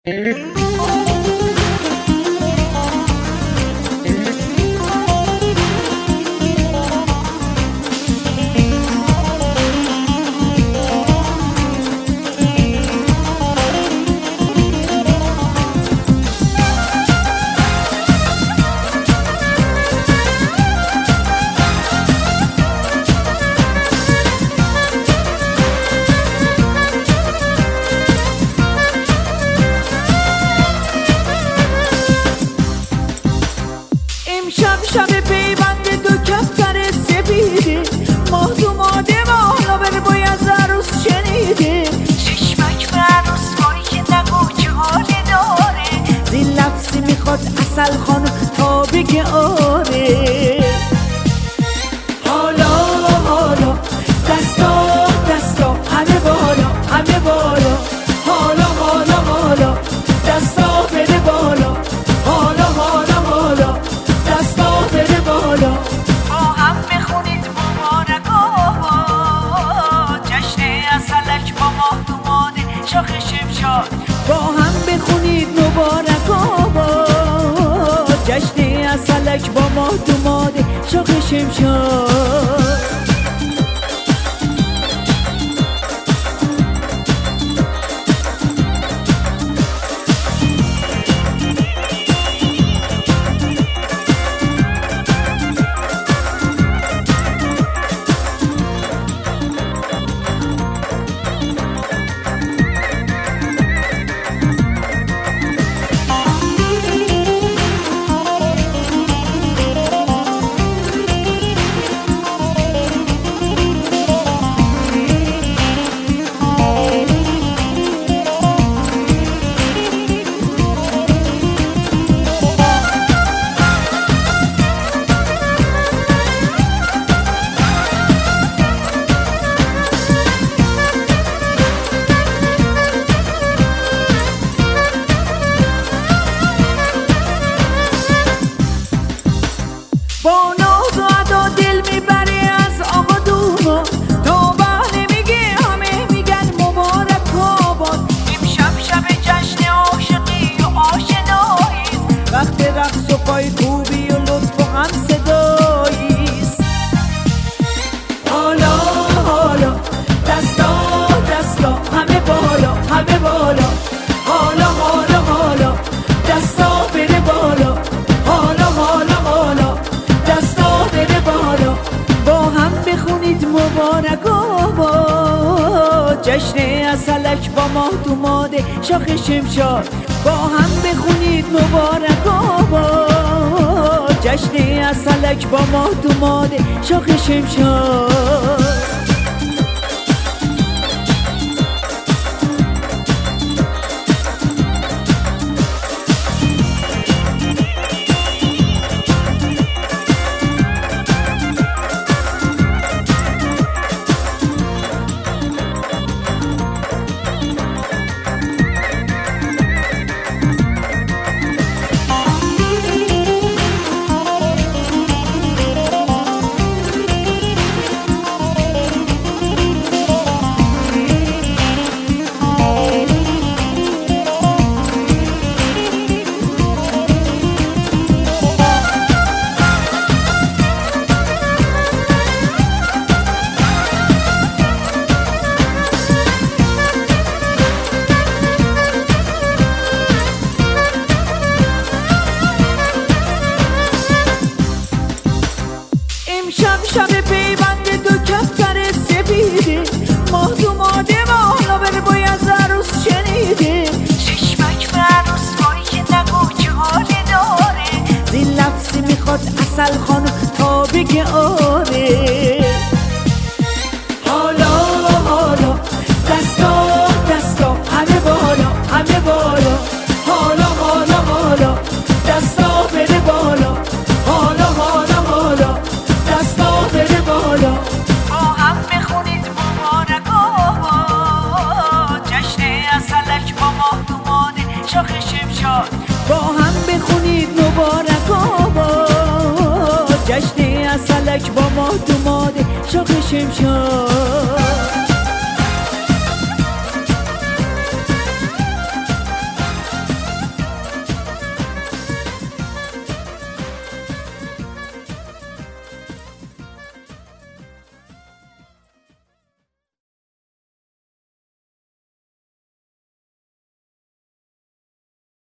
امشب شب پیوند دو کفتر سپیده، ماه تو ماده بالا بر باید عروس شنیده. چشمک به عروس وای که نگو چه حالی داره، زین لفظی میخواد اصل خانم تا بگه آره. حالا حالا دستا دستا همه بالا همه بالا، حالا حالا حالا دستا بده بالا، حالا حالا حالا دستا بده بالا. با هم بخونید مبارک آباد، جشن اصلک با ماه دوماده شاخ شمشاد. با هم بخونید مبارک آباد، جشن اصلک با ماه دوماده شاخ شمشاد. با ناز و ادا دل میبری از آقا دوما، تا بله میگه همه میگن مبارک آباد. امشب شب جشن عاشقی و آشناییست، وقت رقص و پای کوبی و لطف و هم صداییست. حالا حالا دستا دستا همه بالا همه بالا، حالا حالا حالا دستا بده بالا، حالا حالا حالا دستا بده بالا. با هم بخونید مبارک آباد، جشن اصلک با ماه دوماده شاخ شمشاد. با هم بخونید مبارک آباد، جشن اصلک با ماه دوماده شاخ شمشاد. امشب شب پیوند دو کفتر سپیده، ماه تو ماده بالا بر باید عروس شنیده. چشمک به عروس وای که نگو چه حالی داره، زین لفظی میخواد اصل خانم تا بگه آره. حالا حالا دستا دستا همه بالا همه بالا، حالا حالا حالا دستا بده بالا، حالا حالا حالا دستا بده بالا. با هم بخونید مبارک آباد، جشن اصلک با ماه دوماده شاخ شمشاد. با هم بخونید مبارک آباد، جشن اصلک با ماه دوماده شاخ شمشاد.